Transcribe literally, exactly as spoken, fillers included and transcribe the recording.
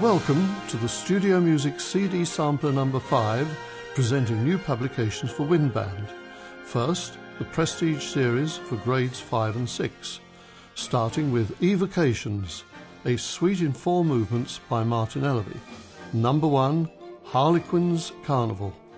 welcome to the Studio Music C D Sampler number five, presenting new publications for wind band. First, the Prestige series for grades five and six, starting with Evocations, a suite in four movements by Martin Ellerby. Number one, Harlequin's Carnival.